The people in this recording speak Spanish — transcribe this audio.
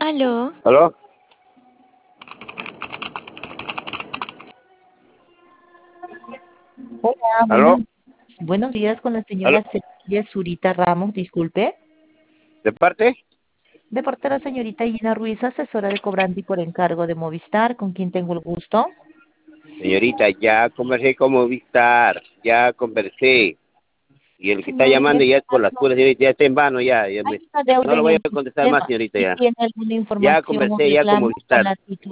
Aló, ¿Aló? Hola, ¿Aló? buenos días con la ¿Aló? señora Cecilia Zurita Ramos, disculpe. ¿De parte? De parte de la señorita Gina Ruiz, asesora de cobrante y por encargo de Movistar, con quien tengo el gusto. Señorita, ya conversé con Movistar, ya conversé. Y el que está Señor, en llamando este ya es por las caso puras, señorita, ya está en vano, ya. hay una deuda No lo en voy el a contestar más, sistema. señorita, Si ya. tiene alguna Ya información o conversé ya con reclamo con Movistar. la